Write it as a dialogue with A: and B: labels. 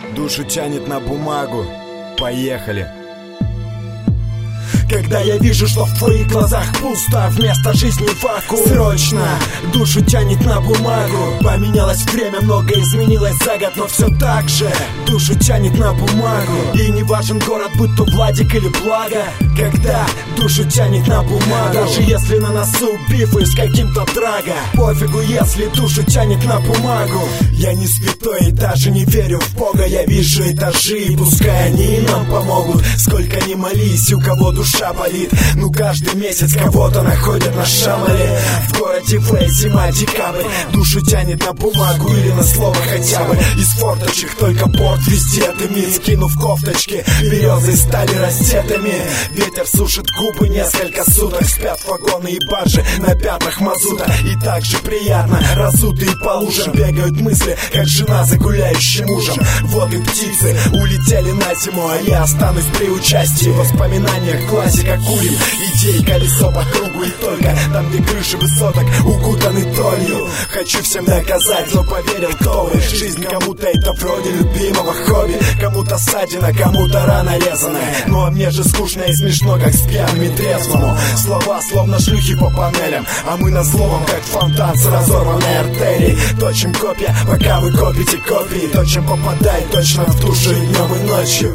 A: Душу тянет на бумагу. Поехали.
B: Когда я вижу, что в твоих глазах пусто, вместо жизни вакуум. Срочно душу тянет на бумагу. Поменялось время, многое изменилось за год, но все так же душу тянет на бумагу. И не важен город, будь то Владик или Благо. Когда душу тянет на бумагу. Даже если на носу бифы с каким-то драго, пофигу, если душу тянет на бумагу. Я не святой и даже не верю в Бога. Я вижу этажи, пускай они и нам помогут. Сколько ни молись, у кого душа болит, ну каждый месяц кого-то находят на шамале. В городе Фэй, зима, декабрь. Душу тянет на бумагу или на слово хотя бы. Из форточек только порт везде дымит. Скинув кофточки, березы стали раздетыми. Ветер сушит губы несколько суток. Спят вагоны и баржи на пятнах мазута. И так же приятно, разутые по лужам. Бегают мысли, как жена за гуляющим мужем. Вот и птицы улетели на зиму, а я останусь при участии. В воспоминаниях классика курим. Идей колесо по кругу и только там, где крыши высоток укутаны толью. Хочу всем доказать, но поверил, кто вы. Жизнь кому-то это вроде любимого хобби. Кому-то ссадина, кому-то рана резаная. Ну а мне же скучно и смешно, как с пьяным и трезвому. Слова словно шлюхи по панелям, а мы на злом, как фонтан с разорванной артерией. Точим копья, пока вы копите копии. Точим попадает точно в душу и днем, и ночью.